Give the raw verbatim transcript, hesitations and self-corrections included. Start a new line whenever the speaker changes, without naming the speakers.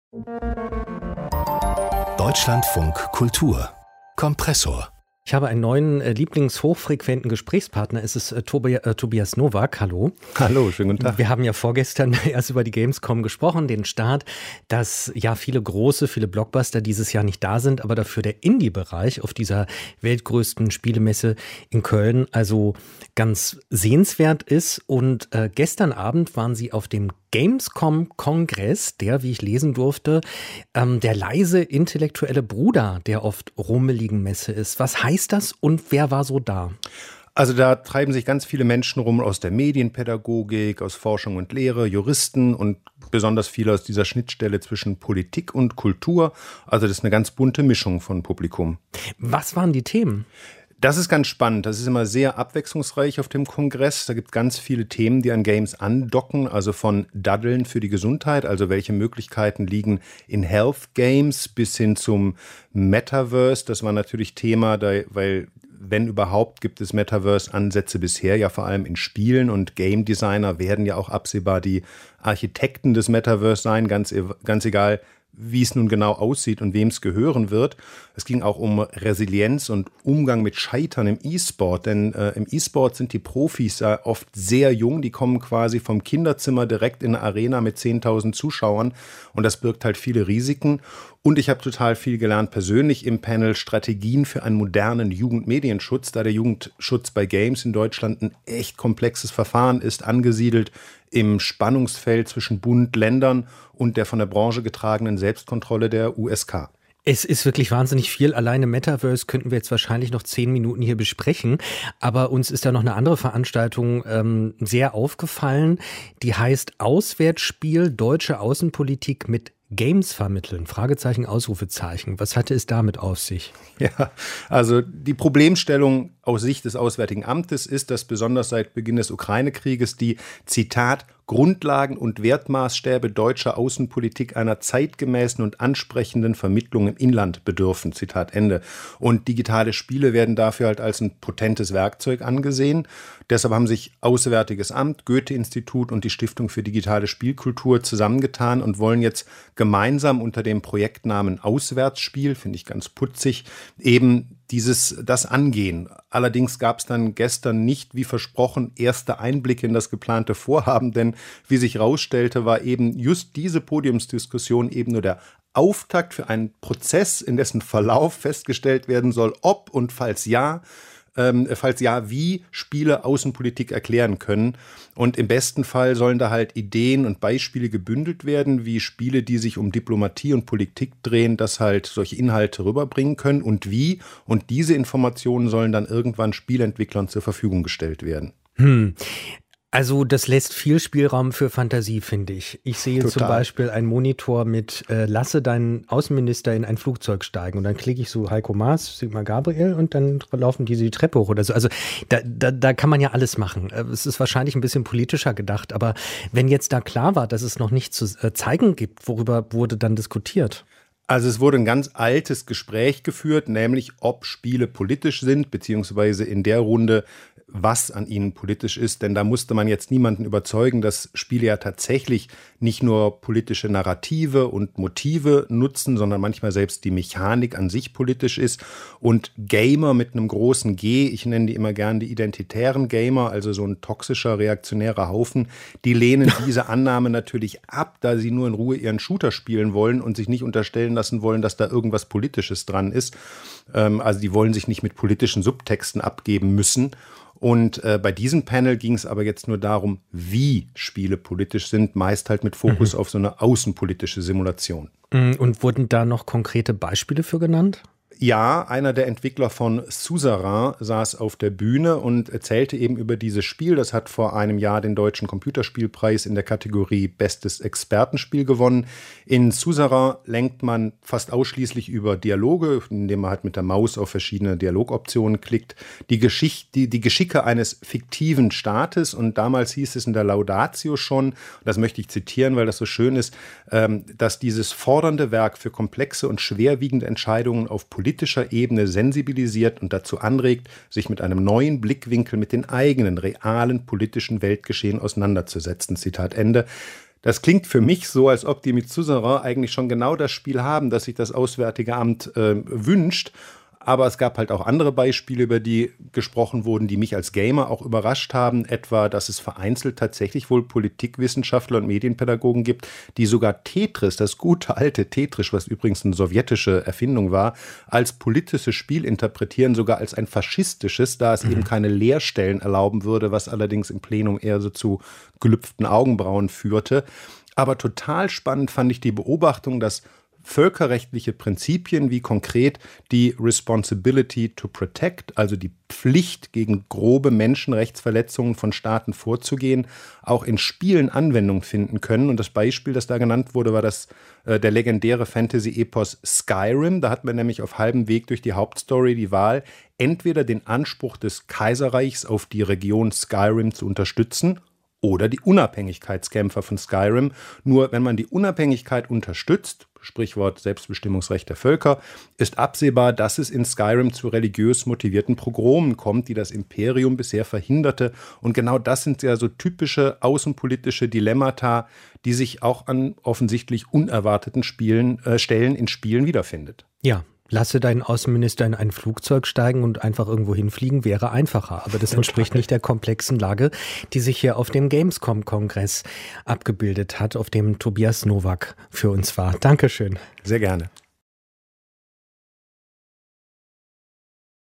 Deutschlandfunk Kultur Kompressor.
Ich habe einen neuen äh, lieblingshochfrequenten Gesprächspartner. Es ist äh, Tobi- äh, Tobias Nowak. Hallo.
Hallo, schönen guten Tag.
Wir haben ja vorgestern erst über die Gamescom gesprochen, den Start, dass ja viele große, viele Blockbuster dieses Jahr nicht da sind, aber dafür der Indie-Bereich auf dieser weltgrößten Spielemesse in Köln also ganz sehenswert ist. Und äh, gestern Abend waren Sie auf dem Gamescom-Kongress, der, wie ich lesen durfte, ähm, der leise intellektuelle Bruder der oft rummeligen Messe ist. Was heißt das und wer war so da?
Also da treiben sich ganz viele Menschen rum aus der Medienpädagogik, aus Forschung und Lehre, Juristen und besonders viele aus dieser Schnittstelle zwischen Politik und Kultur. Also das ist eine ganz bunte Mischung von Publikum.
Was waren die Themen?
Das ist ganz spannend. Das ist immer sehr abwechslungsreich auf dem Kongress. Da gibt es ganz viele Themen, die an Games andocken, also von Daddeln für die Gesundheit, also welche Möglichkeiten liegen in Health Games, bis hin zum Metaverse. Das war natürlich Thema, da, weil wenn überhaupt gibt es Metaverse-Ansätze bisher, ja vor allem in Spielen, und Game Designer werden ja auch absehbar die Architekten des Metaverse sein, ganz, ganz egal, wie es nun genau aussieht und wem es gehören wird. Es ging auch um Resilienz und Umgang mit Scheitern im E-Sport, denn äh, im E-Sport sind die Profis äh, oft sehr jung, die kommen quasi vom Kinderzimmer direkt in eine Arena mit zehntausend Zuschauern und das birgt halt viele Risiken. Und ich habe total viel gelernt persönlich im Panel Strategien für einen modernen Jugendmedienschutz, da der Jugendschutz bei Games in Deutschland ein echt komplexes Verfahren ist, angesiedelt im Spannungsfeld zwischen Bund, Ländern und der von der Branche getragenen Selbstkontrolle der U S K.
Es ist wirklich wahnsinnig viel. Alleine Metaverse könnten wir jetzt wahrscheinlich noch zehn Minuten hier besprechen. Aber uns ist da noch eine andere Veranstaltung ähm, sehr aufgefallen. Die heißt Auswärtsspiel Deutsche Außenpolitik mit Games vermitteln, Fragezeichen, Ausrufezeichen. Was hatte es damit auf sich?
Ja, also die Problemstellung aus Sicht des Auswärtigen Amtes ist, dass besonders seit Beginn des Ukraine-Krieges die, Zitat, Grundlagen und Wertmaßstäbe deutscher Außenpolitik einer zeitgemäßen und ansprechenden Vermittlung im Inland bedürfen, Zitat Ende. Und digitale Spiele werden dafür halt als ein potentes Werkzeug angesehen. Deshalb haben sich Auswärtiges Amt, Goethe-Institut und die Stiftung für digitale Spielkultur zusammengetan und wollen jetzt gemeinsam unter dem Projektnamen Auswärtsspiel, finde ich ganz putzig, eben dieses, das angehen. Allerdings gab es dann gestern nicht, wie versprochen, erste Einblicke in das geplante Vorhaben, denn wie sich herausstellte, war eben just diese Podiumsdiskussion eben nur der Auftakt für einen Prozess, in dessen Verlauf festgestellt werden soll, ob und falls ja, ähm, falls ja, wie Spiele Außenpolitik erklären können. Und im besten Fall sollen da halt Ideen und Beispiele gebündelt werden, wie Spiele, die sich um Diplomatie und Politik drehen, das halt solche Inhalte rüberbringen können und wie. Und diese Informationen sollen dann irgendwann Spielentwicklern zur Verfügung gestellt werden.
Hm. Also das lässt viel Spielraum für Fantasie, finde ich. Ich sehe
Total.
Zum Beispiel einen Monitor mit äh, lasse deinen Außenminister in ein Flugzeug steigen und dann klicke ich so Heiko Maas, Sigmar Gabriel und dann laufen diese die Treppe hoch oder so. Also da, da, da kann man ja alles machen. Es ist wahrscheinlich ein bisschen politischer gedacht, aber wenn jetzt da klar war, dass es noch nichts zu äh, zeigen gibt, worüber wurde dann diskutiert?
Also es wurde ein ganz altes Gespräch geführt, nämlich ob Spiele politisch sind, beziehungsweise in der Runde, was an ihnen politisch ist. Denn da musste man jetzt niemanden überzeugen, dass Spiele ja tatsächlich nicht nur politische Narrative und Motive nutzen, sondern manchmal selbst die Mechanik an sich politisch ist. Und Gamer mit einem großen G, ich nenne die immer gern die identitären Gamer, also so ein toxischer, reaktionärer Haufen, die lehnen diese Annahme natürlich ab, da sie nur in Ruhe ihren Shooter spielen wollen und sich nicht unterstellen lassen wollen, dass da irgendwas Politisches dran ist. Ähm, also die wollen sich nicht mit politischen Subtexten abgeben müssen. Und äh, bei diesem Panel ging es aber jetzt nur darum, wie Spiele politisch sind, meist halt mit Fokus mhm. auf so eine außenpolitische Simulation.
Und wurden da noch konkrete Beispiele für genannt?
Ja, einer der Entwickler von Suzerain saß auf der Bühne und erzählte eben über dieses Spiel. Das hat vor einem Jahr den Deutschen Computerspielpreis in der Kategorie Bestes Expertenspiel gewonnen. In Suzerain lenkt man fast ausschließlich über Dialoge, indem man halt mit der Maus auf verschiedene Dialogoptionen klickt. Die, Geschichte, die, die Geschicke eines fiktiven Staates. Und damals hieß es in der Laudatio schon, das möchte ich zitieren, weil das so schön ist, dass dieses fordernde Werk für komplexe und schwerwiegende Entscheidungen auf politischer Ebene sensibilisiert und dazu anregt, sich mit einem neuen Blickwinkel mit den eigenen realen politischen Weltgeschehen auseinanderzusetzen. Zitat Ende. Das klingt für mich so, als ob die mit Suzerain eigentlich schon genau das Spiel haben, das sich das Auswärtige Amt äh, wünscht. Aber es gab halt auch andere Beispiele, über die gesprochen wurden, die mich als Gamer auch überrascht haben. Etwa, dass es vereinzelt tatsächlich wohl Politikwissenschaftler und Medienpädagogen gibt, die sogar Tetris, das gute alte Tetris, was übrigens eine sowjetische Erfindung war, als politisches Spiel interpretieren, sogar als ein faschistisches, da es mhm. eben keine Leerstellen erlauben würde, was allerdings im Plenum eher so zu gelüpften Augenbrauen führte. Aber total spannend fand ich die Beobachtung, dass völkerrechtliche Prinzipien wie konkret die Responsibility to Protect, also die Pflicht, gegen grobe Menschenrechtsverletzungen von Staaten vorzugehen, auch in Spielen Anwendung finden können. Und das Beispiel, das da genannt wurde, war das äh, der legendäre Fantasy-Epos Skyrim. Da hat man nämlich auf halbem Weg durch die Hauptstory die Wahl, entweder den Anspruch des Kaiserreichs auf die Region Skyrim zu unterstützen oder die Unabhängigkeitskämpfer von Skyrim. Nur wenn man die Unabhängigkeit unterstützt, Sprichwort Selbstbestimmungsrecht der Völker, ist absehbar, dass es in Skyrim zu religiös motivierten Pogromen kommt, die das Imperium bisher verhinderte. Und genau das sind ja so typische außenpolitische Dilemmata, die sich auch an offensichtlich unerwarteten Spielen, äh, Stellen in Spielen wiederfindet.
Ja. Lasse deinen Außenminister in ein Flugzeug steigen und einfach irgendwo hinfliegen, wäre einfacher. Aber das entspricht nicht der komplexen Lage, die sich hier auf dem Gamescom-Kongress abgebildet hat, auf dem Tobias Nowak für uns war. Dankeschön.
Sehr gerne.